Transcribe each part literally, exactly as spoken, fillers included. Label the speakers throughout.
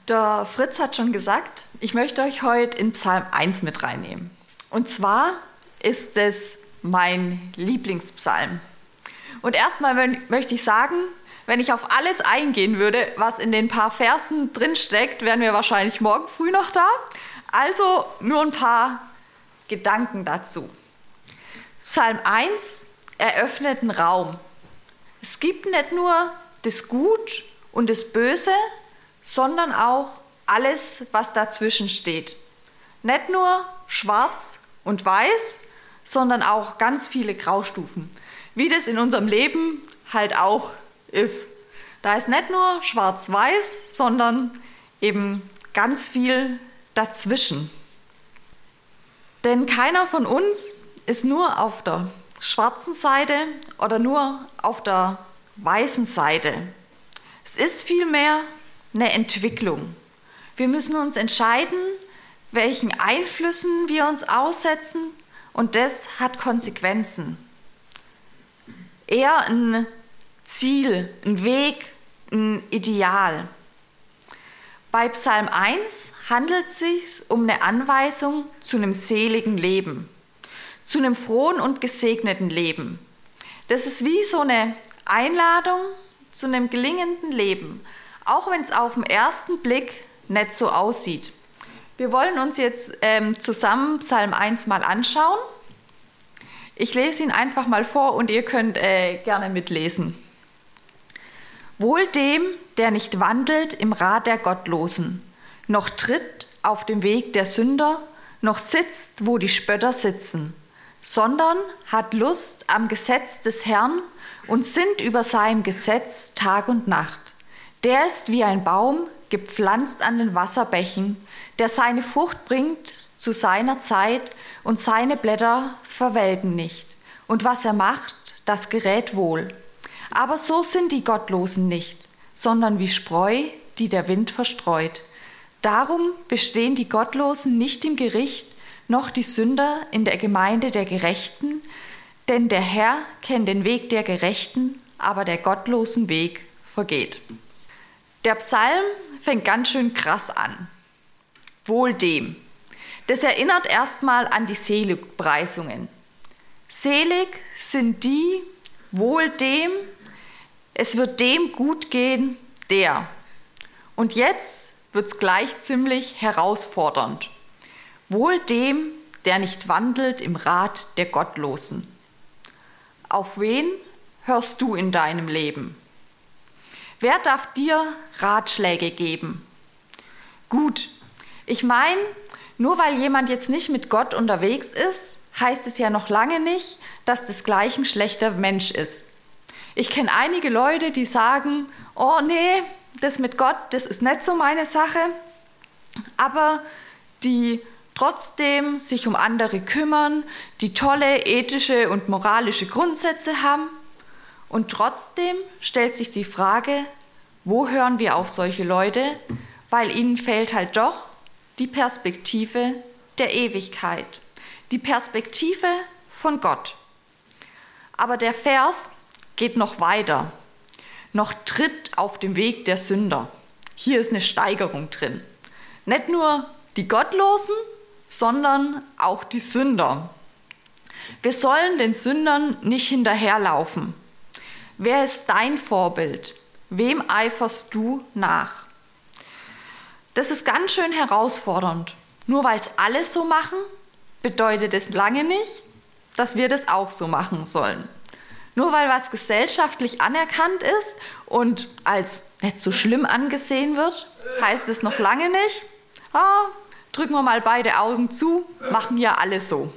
Speaker 1: Der Fritz hat schon gesagt, ich möchte euch heute in Psalm eins mit reinnehmen. Und zwar ist es mein Lieblingspsalm. Und erstmal möchte ich sagen, wenn ich auf alles eingehen würde, was in den paar Versen drinsteckt, wären wir wahrscheinlich morgen früh noch da. Also nur ein paar Gedanken dazu. Psalm eins eröffnet einen Raum. Es gibt nicht nur das Gut und das Böse, sondern auch alles, was dazwischen steht. Nicht nur schwarz und weiß, sondern auch ganz viele Graustufen, wie das in unserem Leben halt auch ist. Da ist nicht nur schwarz-weiß, sondern eben ganz viel dazwischen. Denn keiner von uns ist nur auf der schwarzen Seite oder nur auf der weißen Seite. Es ist vielmehr eine Entwicklung. Wir müssen uns entscheiden, welchen Einflüssen wir uns aussetzen, und das hat Konsequenzen. Eher ein Ziel, ein Weg, ein Ideal. Bei Psalm eins handelt es sich um eine Anweisung zu einem seligen Leben, zu einem frohen und gesegneten Leben. Das ist wie so eine Einladung zu einem gelingenden Leben, auch wenn es auf den ersten Blick nicht so aussieht. Wir wollen uns jetzt ähm, zusammen Psalm eins mal anschauen. Ich lese ihn einfach mal vor und ihr könnt äh, gerne mitlesen. Wohl dem, der nicht wandelt im Rat der Gottlosen, noch tritt auf dem Weg der Sünder, noch sitzt, wo die Spötter sitzen, sondern hat Lust am Gesetz des Herrn und sinnt über seinem Gesetz Tag und Nacht. Der ist wie ein Baum, gepflanzt an den Wasserbächen, der seine Frucht bringt zu seiner Zeit und seine Blätter verwelken nicht. Und was er macht, das gerät wohl. Aber so sind die Gottlosen nicht, sondern wie Spreu, die der Wind verstreut. Darum bestehen die Gottlosen nicht im Gericht, noch die Sünder in der Gemeinde der Gerechten, denn der Herr kennt den Weg der Gerechten, aber der gottlosen Weg vergeht. Der Psalm fängt ganz schön krass an. Wohl dem. Das erinnert erstmal an die Seligpreisungen. Selig sind die, wohl dem, es wird dem gut gehen, der. Und jetzt wird es gleich ziemlich herausfordernd. Wohl dem, der nicht wandelt im Rat der Gottlosen. Auf wen hörst du in deinem Leben? Wer darf dir Ratschläge geben? Gut, ich meine, nur weil jemand jetzt nicht mit Gott unterwegs ist, heißt es ja noch lange nicht, dass das gleich ein schlechter Mensch ist. Ich kenne einige Leute, die sagen, oh nee, das mit Gott, das ist nicht so meine Sache, aber die trotzdem sich um andere kümmern, die tolle ethische und moralische Grundsätze haben. Und trotzdem stellt sich die Frage, wo hören wir auf solche Leute, weil ihnen fehlt halt doch die Perspektive der Ewigkeit, die Perspektive von Gott. Aber der Vers geht noch weiter, noch tritt auf dem Weg der Sünder. Hier ist eine Steigerung drin. Nicht nur die Gottlosen, sondern auch die Sünder. Wir sollen den Sündern nicht hinterherlaufen. Wer ist dein Vorbild? Wem eiferst du nach? Das ist ganz schön herausfordernd. Nur weil es alle so machen, bedeutet es lange nicht, dass wir das auch so machen sollen. Nur weil was gesellschaftlich anerkannt ist und als nicht so schlimm angesehen wird, heißt es noch lange nicht, ah, drücken wir mal beide Augen zu, machen ja alle so.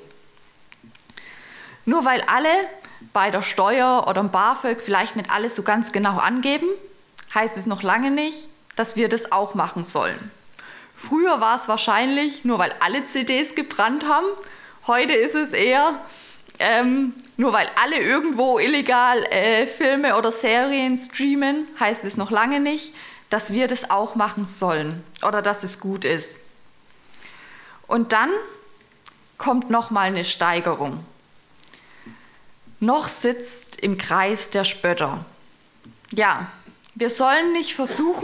Speaker 1: Nur weil alle bei der Steuer oder im BAföG vielleicht nicht alles so ganz genau angeben, heißt es noch lange nicht, dass wir das auch machen sollen. Früher war es wahrscheinlich nur, weil alle C Ds gebrannt haben. Heute ist es eher, ähm, nur weil alle irgendwo illegal äh, Filme oder Serien streamen, heißt es noch lange nicht, dass wir das auch machen sollen oder dass es gut ist. Und dann kommt nochmal eine Steigerung. Noch sitzt im Kreis der Spötter. Ja, wir sollen nicht versuchen,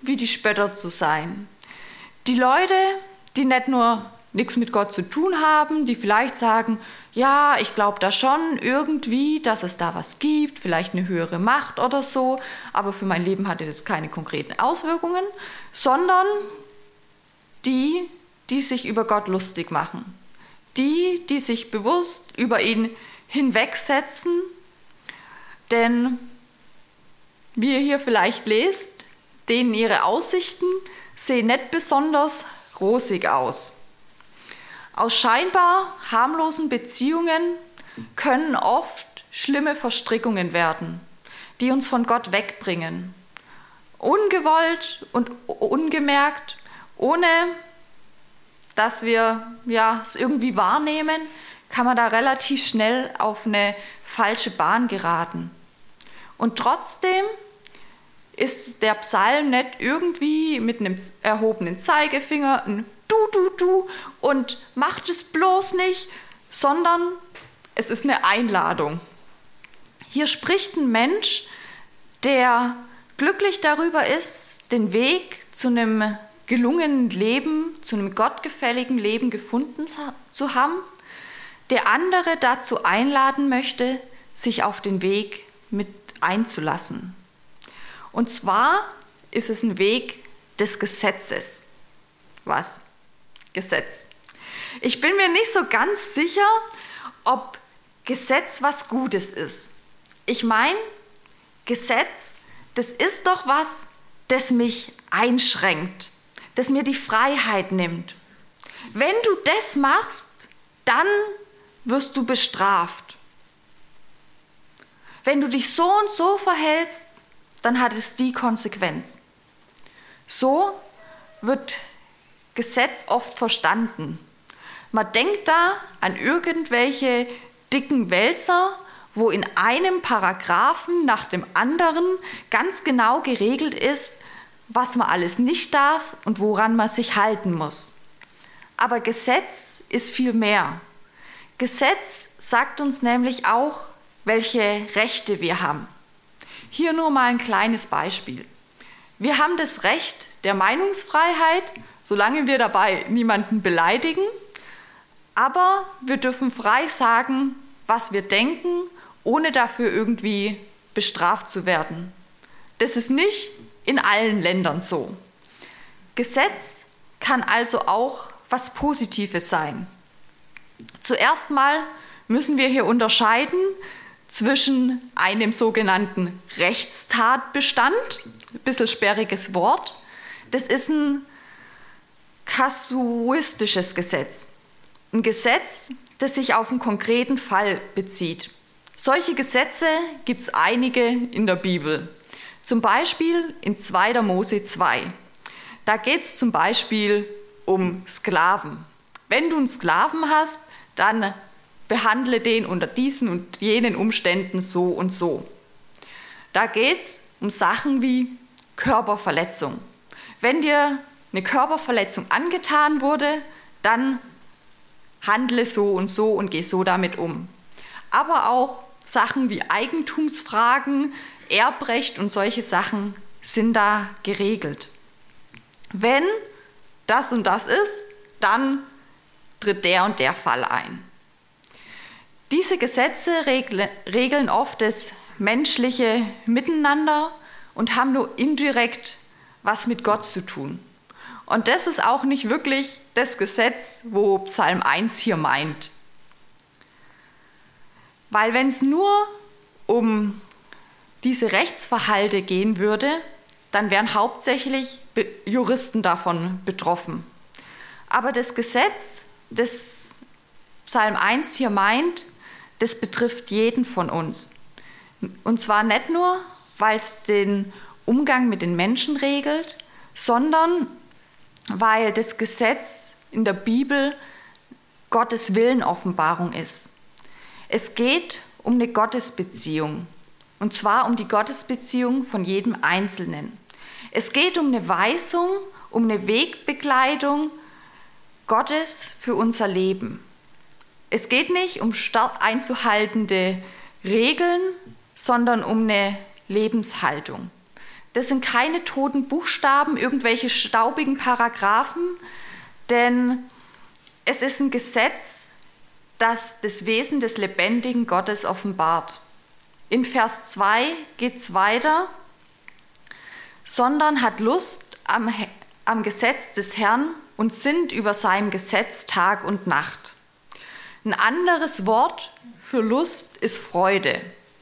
Speaker 1: wie die Spötter zu sein. Die Leute, die nicht nur nichts mit Gott zu tun haben, die vielleicht sagen, ja, ich glaube da schon irgendwie, dass es da was gibt, vielleicht eine höhere Macht oder so, aber für mein Leben hat es keine konkreten Auswirkungen, sondern die, die sich über Gott lustig machen. Die, die sich bewusst über ihn hinwegsetzen, denn wie ihr hier vielleicht lest, denen ihre Aussichten sehen nicht besonders rosig aus. Aus scheinbar harmlosen Beziehungen können oft schlimme Verstrickungen werden, die uns von Gott wegbringen. Ungewollt und ungemerkt, ohne dass wir ja, es irgendwie wahrnehmen, kann man da relativ schnell auf eine falsche Bahn geraten. Und trotzdem ist der Psalm nicht irgendwie mit einem erhobenen Zeigefinger ein Du, du, du und macht es bloß nicht, sondern es ist eine Einladung. Hier spricht ein Mensch, der glücklich darüber ist, den Weg zu einem gelungenen Leben, zu einem gottgefälligen Leben gefunden zu haben, der andere dazu einladen möchte, sich auf den Weg mit einzulassen. Und zwar ist es ein Weg des Gesetzes. Was? Gesetz. Ich bin mir nicht so ganz sicher, ob Gesetz was Gutes ist. Ich meine, Gesetz, das ist doch was, das mich einschränkt, das mir die Freiheit nimmt. Wenn du das machst, dann wirst du bestraft. Wenn du dich so und so verhältst, dann hat es die Konsequenz. So wird Gesetz oft verstanden. Man denkt da an irgendwelche dicken Wälzer, wo in einem Paragraphen nach dem anderen ganz genau geregelt ist, was man alles nicht darf und woran man sich halten muss. Aber Gesetz ist viel mehr. Gesetz sagt uns nämlich auch, welche Rechte wir haben. Hier nur mal ein kleines Beispiel. Wir haben das Recht der Meinungsfreiheit, solange wir dabei niemanden beleidigen, aber wir dürfen frei sagen, was wir denken, ohne dafür irgendwie bestraft zu werden. Das ist nicht in allen Ländern so. Gesetz kann also auch was Positives sein. Zuerst mal müssen wir hier unterscheiden zwischen einem sogenannten Rechtstatbestand, ein bisschen sperriges Wort, das ist ein kasuistisches Gesetz. Ein Gesetz, das sich auf einen konkreten Fall bezieht. Solche Gesetze gibt es einige in der Bibel. Zum Beispiel in zweiter Mose zwei. Da geht es zum Beispiel um Sklaven. Wenn du einen Sklaven hast, dann behandle den unter diesen und jenen Umständen so und so. Da geht es um Sachen wie Körperverletzung. Wenn dir eine Körperverletzung angetan wurde, dann handle so und so und geh so damit um. Aber auch Sachen wie Eigentumsfragen, Erbrecht und solche Sachen sind da geregelt. Wenn das und das ist, dann tritt der und der Fall ein. Diese Gesetze regeln oft das menschliche Miteinander und haben nur indirekt was mit Gott zu tun. Und das ist auch nicht wirklich das Gesetz, wo Psalm eins hier meint. Weil wenn es nur um diese Rechtsverhalte gehen würde, dann wären hauptsächlich Juristen davon betroffen. Aber das Gesetz, das Psalm eins hier meint, das betrifft jeden von uns. Und zwar nicht nur, weil es den Umgang mit den Menschen regelt, sondern weil das Gesetz in der Bibel Gottes Willenoffenbarung ist. Es geht um eine Gottesbeziehung, und zwar um die Gottesbeziehung von jedem Einzelnen. Es geht um eine Weisung, um eine Wegbegleitung Gottes für unser Leben. Es geht nicht um starr einzuhaltende Regeln, sondern um eine Lebenshaltung. Das sind keine toten Buchstaben, irgendwelche staubigen Paragraphen, denn es ist ein Gesetz, das das Wesen des lebendigen Gottes offenbart. In Vers zwei geht es weiter, sondern hat Lust am, am Gesetz des Herrn und sinnt über seinem Gesetz Tag und Nacht. Ein anderes Wort für Lust ist Freude.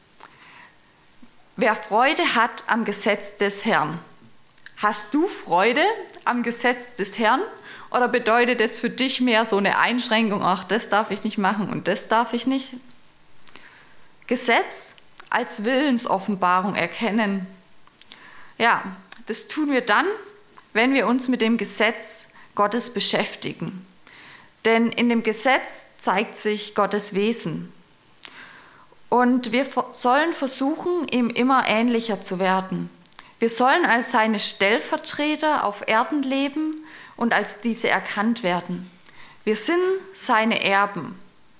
Speaker 1: Wer Freude hat am Gesetz des Herrn. Hast du Freude am Gesetz des Herrn? Oder bedeutet es für dich mehr so eine Einschränkung, ach, das darf ich nicht machen und das darf ich nicht? Gesetz als Willensoffenbarung erkennen. Ja, das tun wir dann, wenn wir uns mit dem Gesetz Gottes beschäftigen. Denn in dem Gesetz zeigt sich Gottes Wesen. Und wir sollen versuchen, ihm immer ähnlicher zu werden. Wir sollen als seine Stellvertreter auf Erden leben und als diese erkannt werden. Wir sind seine Erben.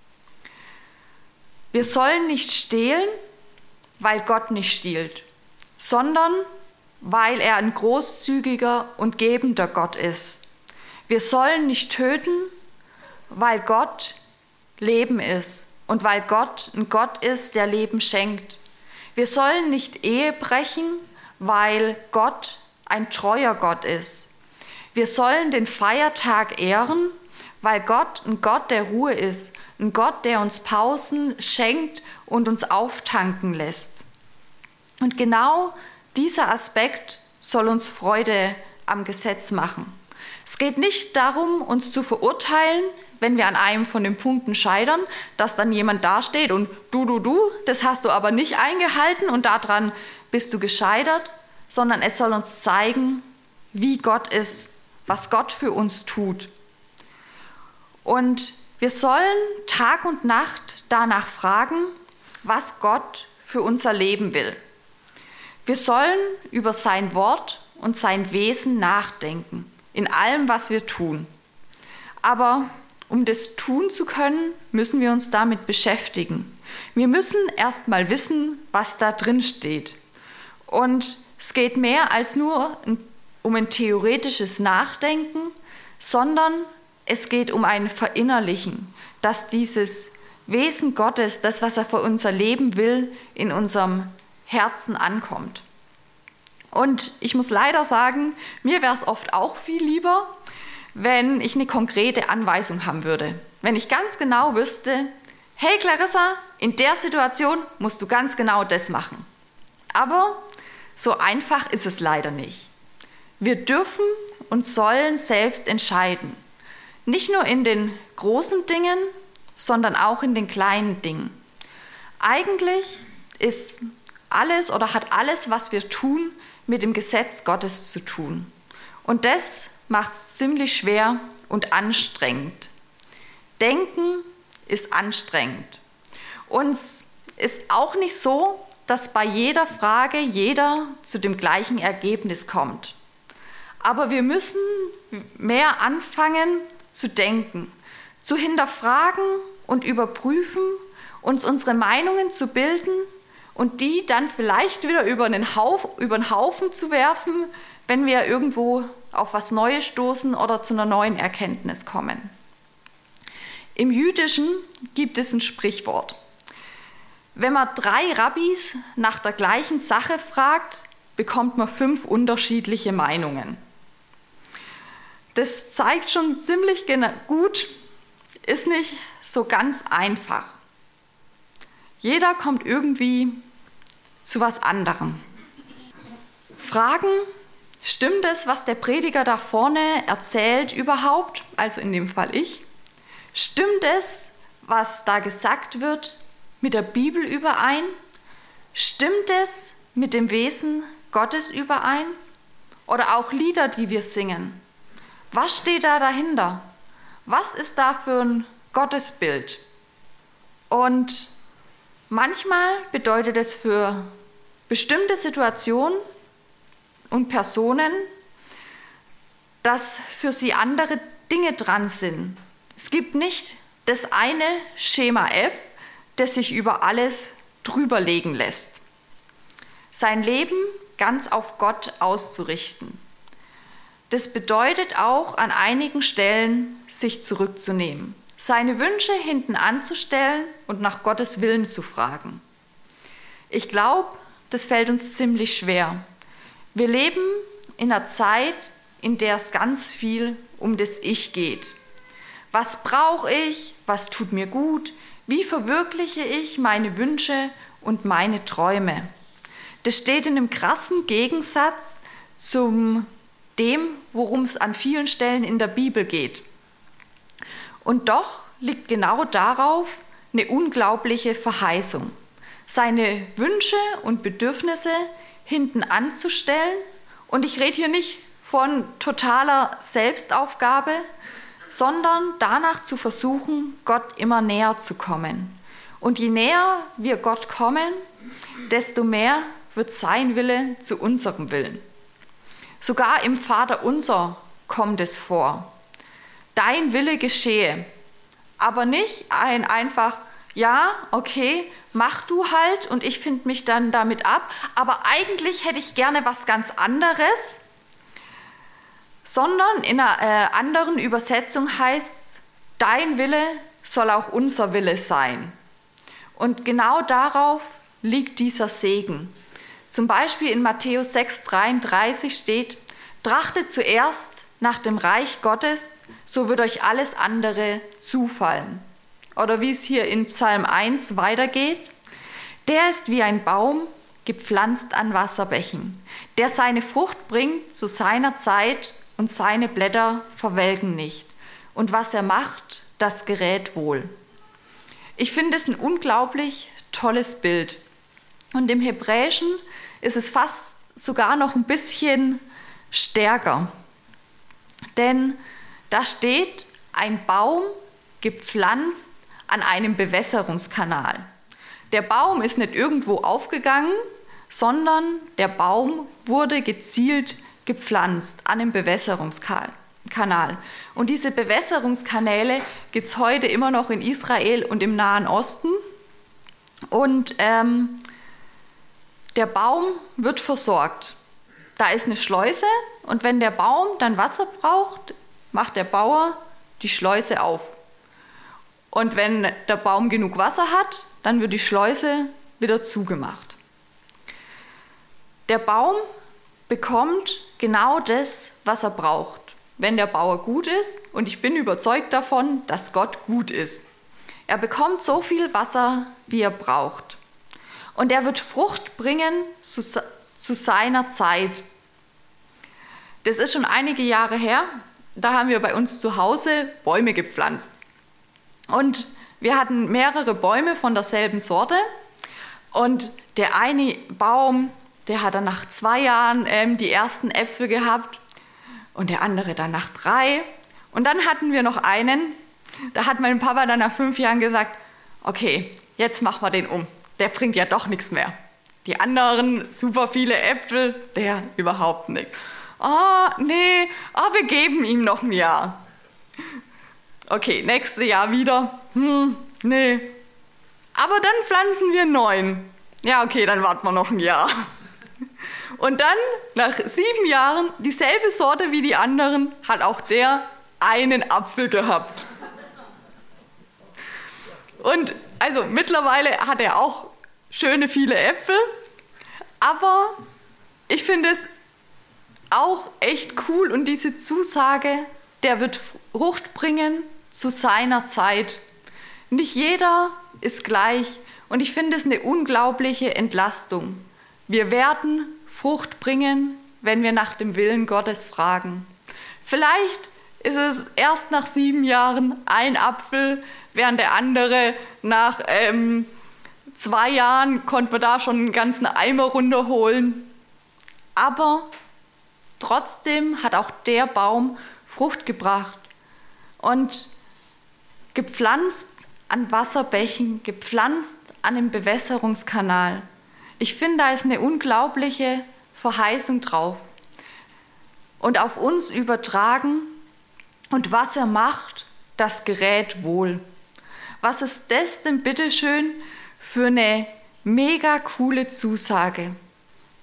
Speaker 1: Wir sollen nicht stehlen, weil Gott nicht stiehlt, sondern weil er ein großzügiger und gebender Gott ist. Wir sollen nicht töten, weil Gott Leben ist und weil Gott ein Gott ist, der Leben schenkt. Wir sollen nicht Ehe brechen, weil Gott ein treuer Gott ist. Wir sollen den Feiertag ehren, weil Gott ein Gott der Ruhe ist, ein Gott, der uns Pausen schenkt und uns auftanken lässt. Und genau dieser Aspekt soll uns Freude am Gesetz machen. Es geht nicht darum, uns zu verurteilen, wenn wir an einem von den Punkten scheitern, dass dann jemand dasteht und du, du, du, das hast du aber nicht eingehalten und daran bist du gescheitert, sondern es soll uns zeigen, wie Gott ist, was Gott für uns tut. Und wir sollen Tag und Nacht danach fragen, was Gott für unser Leben will. Wir sollen über sein Wort und sein Wesen nachdenken, in allem, was wir tun. Aber um das tun zu können, müssen wir uns damit beschäftigen. Wir müssen erst mal wissen, was da drin steht. Und es geht mehr als nur um ein theoretisches Nachdenken, sondern es geht um ein Verinnerlichen, dass dieses Wesen Gottes, das, was er für unser Leben will, in unserem Herzen ankommt. Und ich muss leider sagen, mir wäre es oft auch viel lieber, wenn ich eine konkrete Anweisung haben würde. Wenn ich ganz genau wüsste, hey Clarissa, in der Situation musst du ganz genau das machen. Aber so einfach ist es leider nicht. Wir dürfen und sollen selbst entscheiden. Nicht nur in den großen Dingen, sondern auch in den kleinen Dingen. Eigentlich ist alles oder hat alles, was wir tun, mit dem Gesetz Gottes zu tun. Und das macht es ziemlich schwer und anstrengend. Denken ist anstrengend. Und es ist auch nicht so, dass bei jeder Frage jeder zu dem gleichen Ergebnis kommt. Aber wir müssen mehr anfangen zu denken, zu hinterfragen und überprüfen, uns unsere Meinungen zu bilden und die dann vielleicht wieder über einen Haufen, über den Haufen zu werfen, wenn wir irgendwo auf was Neues stoßen oder zu einer neuen Erkenntnis kommen. Im Jüdischen gibt es ein Sprichwort. Wenn man drei Rabbis nach der gleichen Sache fragt, bekommt man fünf unterschiedliche Meinungen. Das zeigt schon ziemlich gut, ist nicht so ganz einfach. Jeder kommt irgendwie zu was anderem. Fragen, stimmt es, was der Prediger da vorne erzählt überhaupt, also in dem Fall ich? Stimmt es, was da gesagt wird, mit der Bibel überein? Stimmt es mit dem Wesen Gottes überein? Oder auch Lieder, die wir singen? Was steht da dahinter? Was ist da für ein Gottesbild? Und manchmal bedeutet es für bestimmte Situationen und Personen, dass für sie andere Dinge dran sind. Es gibt nicht das eine Schema F, das sich über alles drüberlegen lässt. Sein Leben ganz auf Gott auszurichten. Das bedeutet auch, an einigen Stellen sich zurückzunehmen, seine Wünsche hinten anzustellen und nach Gottes Willen zu fragen. Ich glaube, das fällt uns ziemlich schwer. Wir leben in einer Zeit, in der es ganz viel um das Ich geht. Was brauche ich? Was tut mir gut? Wie verwirkliche ich meine Wünsche und meine Träume? Das steht in einem krassen Gegensatz zu dem, worum es an vielen Stellen in der Bibel geht. Und doch liegt genau darauf eine unglaubliche Verheißung, seine Wünsche und Bedürfnisse hinten anzustellen. Und ich rede hier nicht von totaler Selbstaufgabe, sondern danach zu versuchen, Gott immer näher zu kommen. Und je näher wir Gott kommen, desto mehr wird sein Wille zu unserem Willen. Sogar im Vaterunser kommt es vor. Dein Wille geschehe. Aber nicht ein einfach, ja, okay, mach du halt und ich finde mich dann damit ab, aber eigentlich hätte ich gerne was ganz anderes, sondern in einer äh, anderen Übersetzung heißt es, dein Wille soll auch unser Wille sein. Und genau darauf liegt dieser Segen. Zum Beispiel in Matthäus sechs dreiunddreißig steht, trachtet zuerst nach dem Reich Gottes, so wird euch alles andere zufallen. Oder wie es hier in Psalm eins weitergeht, der ist wie ein Baum, gepflanzt an Wasserbächen, der seine Frucht bringt zu seiner Zeit und seine Blätter verwelken nicht. Und was er macht, das gerät wohl. Ich finde es ein unglaublich tolles Bild. Und im Hebräischen ist es fast sogar noch ein bisschen stärker. Denn da steht ein Baum gepflanzt an einem Bewässerungskanal. Der Baum ist nicht irgendwo aufgegangen, sondern der Baum wurde gezielt gepflanzt an einem Bewässerungskanal. Und diese Bewässerungskanäle gibt es heute immer noch in Israel und im Nahen Osten. Und ähm, der Baum wird versorgt. Da ist eine Schleuse und wenn der Baum dann Wasser braucht, macht der Bauer die Schleuse auf. Und wenn der Baum genug Wasser hat, dann wird die Schleuse wieder zugemacht. Der Baum bekommt genau das, was er braucht, wenn der Bauer gut ist. Und ich bin überzeugt davon, dass Gott gut ist. Er bekommt so viel Wasser, wie er braucht. Und er wird Frucht bringen zu, zu seiner Zeit. Das ist schon einige Jahre her. Da haben wir bei uns zu Hause Bäume gepflanzt. Und wir hatten mehrere Bäume von derselben Sorte. Und der eine Baum, der hat dann nach zwei Jahren ähm, die ersten Äpfel gehabt. Und der andere dann nach drei. Und dann hatten wir noch einen, da hat mein Papa dann nach fünf Jahren gesagt, okay, jetzt machen wir den um. Der bringt ja doch nichts mehr. Die anderen, super viele Äpfel, der überhaupt nicht. Ah, oh, nee, oh, wir geben ihm noch ein Jahr. Okay, nächstes Jahr wieder. Hm, nee. Aber dann pflanzen wir neun. Ja, okay, dann warten wir noch ein Jahr. Und dann, nach sieben Jahren, dieselbe Sorte wie die anderen, hat auch der einen Apfel gehabt. Und also mittlerweile hat er auch schöne viele Äpfel, aber ich finde es auch echt cool und diese Zusage, der wird Frucht bringen zu seiner Zeit. Nicht jeder ist gleich und ich finde es eine unglaubliche Entlastung. Wir werden Frucht bringen, wenn wir nach dem Willen Gottes fragen. Vielleicht ist es erst nach sieben Jahren ein Apfel, während der andere nach ähm, zwei Jahren konnte man da schon einen ganzen Eimer runterholen. Aber trotzdem hat auch der Baum Frucht gebracht und gepflanzt an Wasserbächen, gepflanzt an einem Bewässerungskanal. Ich finde, da ist eine unglaubliche Verheißung drauf. Und auf uns übertragen, und was er macht, das gerät wohl. Was ist das denn bitteschön für eine mega coole Zusage?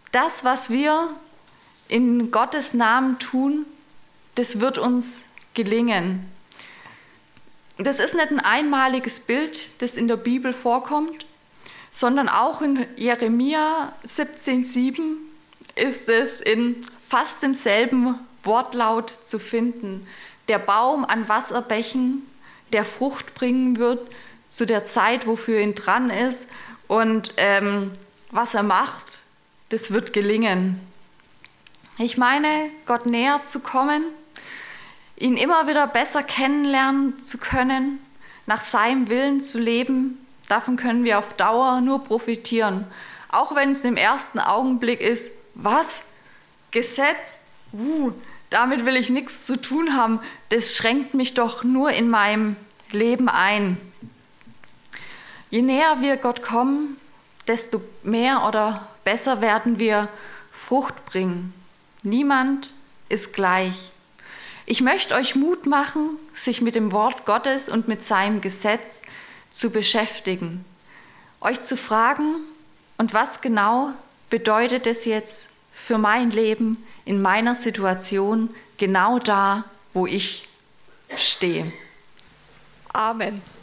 Speaker 1: das, was wir in Gottes Namen tun, das wird uns gelingen. Das ist nicht ein einmaliges Bild, das in der Bibel vorkommt, sondern auch in Jeremia siebzehn sieben ist es in fast demselben Wortlaut zu finden. Der Baum an Wasserbächen, der Frucht bringen wird zu der Zeit, wofür ihn dran ist. Und ähm, was er macht, das wird gelingen. Ich meine, Gott näher zu kommen, ihn immer wieder besser kennenlernen zu können, nach seinem Willen zu leben, davon können wir auf Dauer nur profitieren. Auch wenn es im ersten Augenblick ist, was? Gesetz? Uh, damit will ich nichts zu tun haben. Das schränkt mich doch nur in meinem Leben ein. Je näher wir Gott kommen, desto mehr oder besser werden wir Frucht bringen. Niemand ist gleich. Ich möchte euch Mut machen, sich mit dem Wort Gottes und mit seinem Gesetz zu beschäftigen. Euch zu fragen, und was genau bedeutet es jetzt für mein Leben in meiner Situation, genau da, wo ich stehe. Amen.